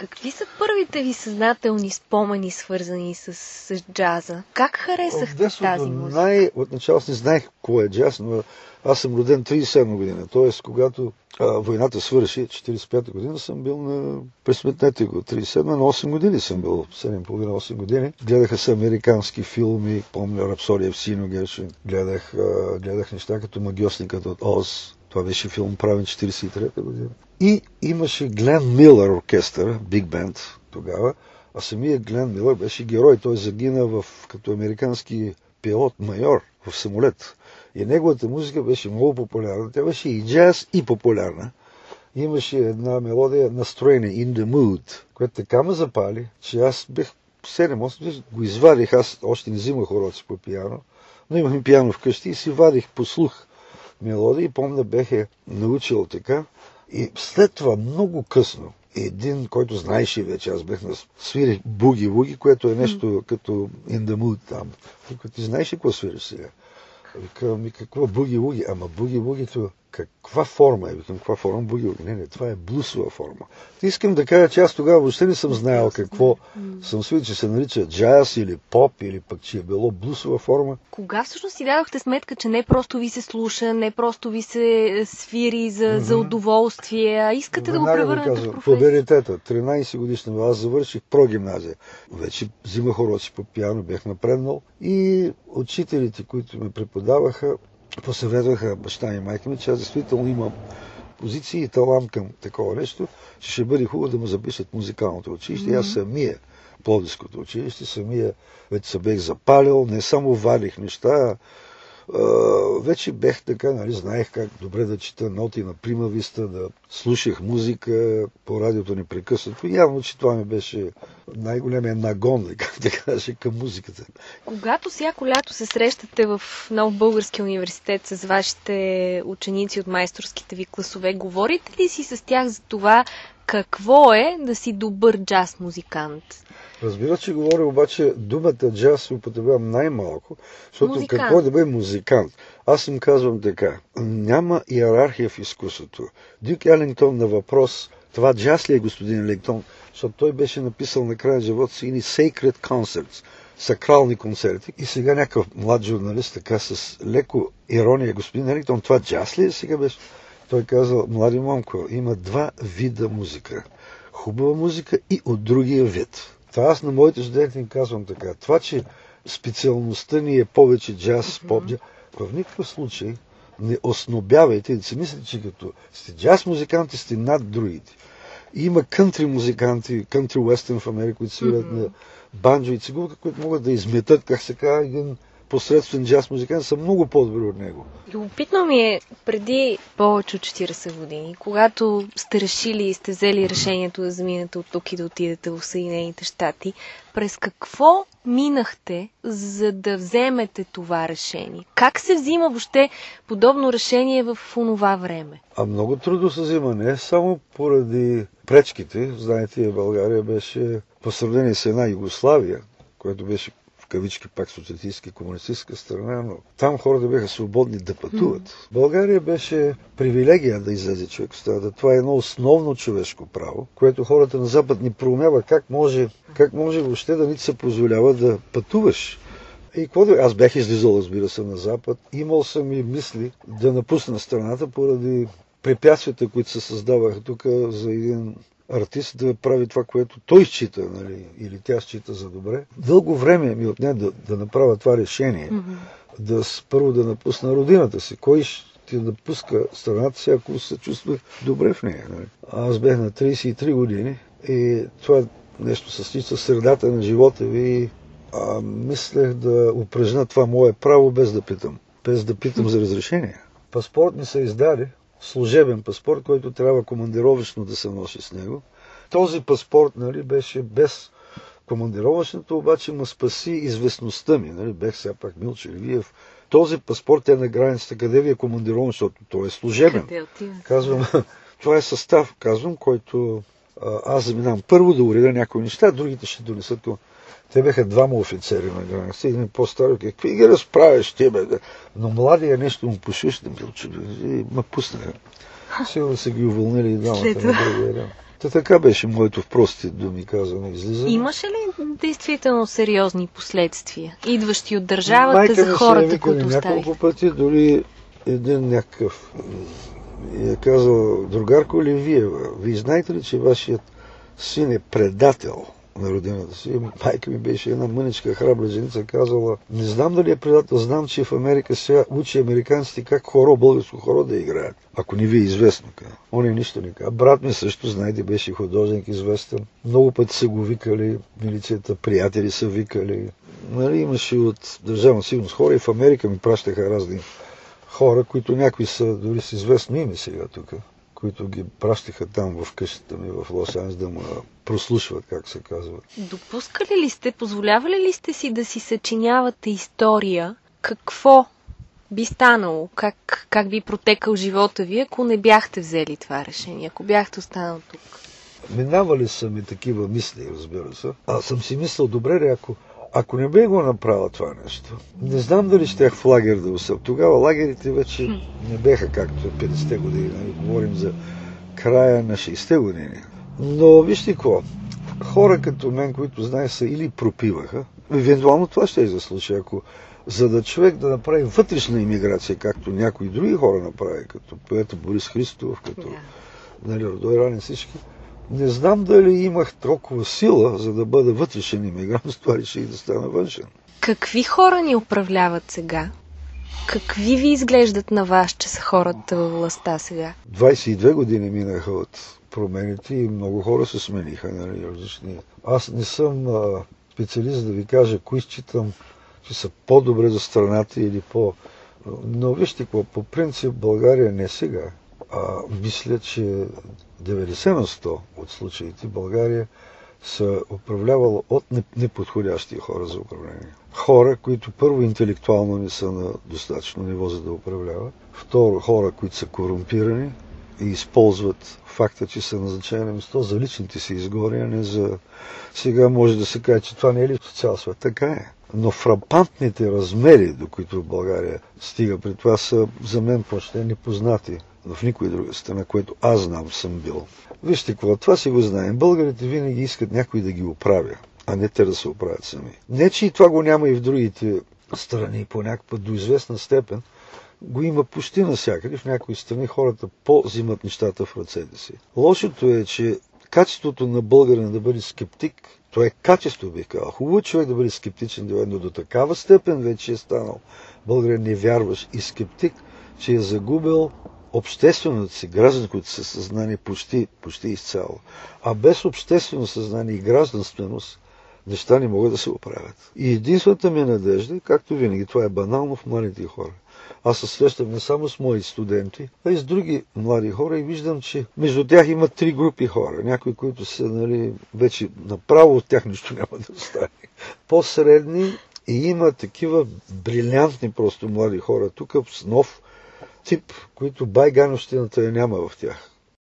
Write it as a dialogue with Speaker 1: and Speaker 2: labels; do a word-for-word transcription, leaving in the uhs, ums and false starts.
Speaker 1: Какви са първите ви съзнателни спомени, свързани с, с джаза? Как харесахте тази музика?
Speaker 2: Най... Отначало не знаех какво е джаз, но аз съм роден тридесет и седма година. Т.е. когато а, войната свърши, четиридесет и пета година, съм бил на... Пресметнете го, тридесет и седма, на осем години съм бил, седем и половина осем години. Гледаха се американски филми, помня Рапсодия в сино геше. Гледах, а, гледах неща като Магьосникът от Оз. Това беше филм правен четиридесет и трета година. И имаше Глен Милър оркестър, биг бенд тогава, а самия Глен Милър беше герой. Той загина в, като американски пилот-майор в самолет. И неговата музика беше много популярна. Тя беше и джаз, и популярна. Имаше една мелодия настроение, In the Mood, която така ме запали, че аз бех седем-осем, го извадих. Аз още не взимах уроци по пиано, но имахме пиано вкъщи и си вадих по слух мелодии. Помня, бех е научил така. И след това, много късно, един, който знаеше вече, аз бех на свирих буги-буги, което е нещо mm. като In the Mood там. Викам, ти знаеш ли какво свириш сега? Викам, ми какво буги-буги? Ама буги-бугито, каква форма е? Викам, каква форма буги-буги? Не, не, това е блусова форма. Искам да кажа, че аз тогава въобще не съм знаел какво mm. съм свирил, че се нарича джаз или поп, или пък че е било блусова форма.
Speaker 1: Кога всъщност си дадохте сметка, че не просто ви се слуша, не просто ви се свири за, mm-hmm. за удоволствие, а искате Веднага да го превърнете в професия?
Speaker 2: Пуберитета, тринайсет годишна, аз завърших прогимназия. Вече взимах уроци по пиано, бях напреднал и учителите, които ме преподаваха, посъветваха баща и майка ми, че аз действително имам позиции и талант към такова нещо, че ще бъде хубаво да му запишат музикалното училище. Mm-hmm. Аз самия Пловдивското училище, самия вече се бех запалил, не само вадих неща, Uh, вече бех така, нали, знаех как добре да чета ноти на примависта, да слушах музика по радиото непрекъснато. Явно, че това ми беше най-големия нагон, как да кажа, към музиката.
Speaker 1: Когато всяко лято се срещате в Нов български университет с вашите ученици от майсторските ви класове, говорите ли си с тях за това какво е да си добър джаз музикант?
Speaker 2: Разбира, че говоря, обаче думата джаз употребявам най-малко, защото
Speaker 1: музикант.
Speaker 2: Какво е да бъде музикант? Аз им казвам така, няма иерархия в изкуството. Дюк Елингтон на въпрос, това джаз ли е, господин Елингтон? Защото той беше написал на края на живота си ини Sacred Concerts, сакрални концерти. И сега някакъв млад журналист така с леко ирония, господин Елингтон, това джаз ли е? Сега беше... Той казал, млади момко, има два вида музика. Хубава музика и от другия вид. Това аз на моите студенти им казвам така. Това, че специалността ни е повече джаз, mm-hmm. поп, джаз, в никакъв случай не оснобявайте да си мислите, че като сте джаз музиканти, сте над другите. И има кънтри музиканти, кънтри уестърн в Америка, които свират mm-hmm. на банджо и цигулка, които могат да изметат, как се казва, един посредствен джаз музикант, са много по-добри от него.
Speaker 1: Любопитно ми е, преди повече от четирийсет години, когато сте решили и сте взели решението да заминете от тук и да отидете в Съединените щати, през какво минахте, за да вземете това решение? Как се взима въобще подобно решение в онова време?
Speaker 2: А много трудно се взима, не само поради пречките. Знаете, България беше по сравнение с една Югославия, която беше в кавички пак социалистическа и комунистическа страна, но там хората бяха свободни да пътуват. Mm. България беше привилегия да излезе човек в страната. Това е едно основно човешко право, което хората на Запад ни проумява как може, как може въобще да ни се позволява да пътуваш. И какво да... Аз бях излизал, разбира се, на Запад. Имал съм и мисли да напусна страната поради препятствията, които се създаваха тук за един артист да прави това, което той счита, нали, или тя счита за добре. Дълго време ми отне да, да направя това решение, mm-hmm. да първо да напусна родината си. Кой ще напуска страната си, ако се чувства добре в нея? Нали? Аз бях на трийсет и три години и това нещо се случи в средата на живота ви. А, мислех да упражня това мое право без да питам. Без да питам за разрешение. Паспорт ми се издаде, служебен паспорт, който трябва командировъчно да се носи с него. Този паспорт, нали, беше без командировъчното, обаче ме спаси известността ми. Нали, бех сега пак Милчо Илиев. Този паспорт е на границата, къде ви е командирован, защото той е служебен. Казвам, това е състав, казвам, който а, аз заминавам първо да уреда някои неща, другите ще донесат. Те бяха двама офицери на границата, един по-старо, какви ги разправяш тебе? Но младия нещо му пошиш да Милчо и ме пуснаха. Сигурно са ги уволнили и двамата на другия ден. Та така беше моето в прости думи казано излизане.
Speaker 1: Имаше ли действително сериозни последствия, идващи от държавата Майка за хората, които оставих?
Speaker 2: Няколко пъти, дори един някакъв е казал: другарко Левиева, вие знаете ли, че вашият син е предател на родината си? Майка ми беше една мъничка храбра женица, казала: не знам дали е предател, знам, че в Америка сега учи американците как хоро, българско хоро да играят. Ако не ви е известно. Он е нищо не каза. Брат ми също, знаете, беше художник известен. Много пъти са го викали, милицията, приятели са викали. Нали, имаше от Държавна сигурност хора и в Америка ми пращаха разни хора, които някои са дори с известно име сега тук, които ги пращаха там в къщата ми в Лос-Анджелес да ме прослушват, как се казва.
Speaker 1: Допускали ли сте, позволявали ли сте си да си съчинявате история? Какво би станало? Как, как би протекал живота ви, ако не бяхте взели това решение, ако бяхте останал тук?
Speaker 2: Минавали са ми такива мисли, разбира се. Аз съм си мислил, добре, ако Ако не бе го направила това нещо, не знам дали щях в лагер да остъп. Тогава лагерите вече не беха както петдесетте години. Нали? Говорим за края на шейсетте години. Но вижте какво, хора като мен, които знаеш, са или пропиваха, евентуално това ще е за случай, ако за да човек да направи вътрешна имиграция, както някои други хора направи, като поета Борис Христов, като yeah. нали, Радой Ранин, всички, не знам дали имах толкова сила, за да бъда вътрешен имигрант, с това реших да стана външен.
Speaker 1: Какви хора ни управляват сега? Какви ви изглеждат на вас, че са хората във властта сега?
Speaker 2: двайсет и две години минаха от промените и много хора се смениха. Нали, различни. Аз не съм а, специалист да ви кажа кои считам, че са по-добре за страната или по... Но вижте какво, по принцип България не сега. А, мисля, че деветдесет на сто от случаите България са управлявала от неподходящи хора за управление. Хора, които първо интелектуално не са на достатъчно ниво за да управляват. Второ, хора, които са корумпирани и използват факта, че са назначени на место за личните си изгоди, а не за... Сега може да се каже, че това не е ли в цял свят. Така е. Но фрапантните размери, до които в България стига при това, са за мен почти непознати в никоя друга страна, което аз знам съм бил. Вижте какво, това си го знаем. Българите винаги искат някой да ги оправя, а не те да се оправят сами. Не, че и това го няма и в другите страни, по някаква до известна степен, го има почти навсякъде. В някои страни хората по-взимат нещата в ръцете си. Лошото е, че качеството на българина да бъде скептик, това е качество, бих казал. Хубаво човек да бъде скептичен, но до такава степен вече е станал българин не вярваш и скептик, че е загубил общественото си, гражданското си съзнание почти, почти изцяло. А без обществено съзнание и гражданственост неща не могат да се оправят. И единствената ми надежда, както винаги, това е банално в младите хора. Аз се срещам не само с мои студенти, а и с други млади хора и виждам, че между тях има три групи хора. Някои, които са нали, вече направо от тях нищо няма да остане. По-средни и има такива брилянтни просто млади хора. Тук с нов тип, които байгановщината я няма в тях.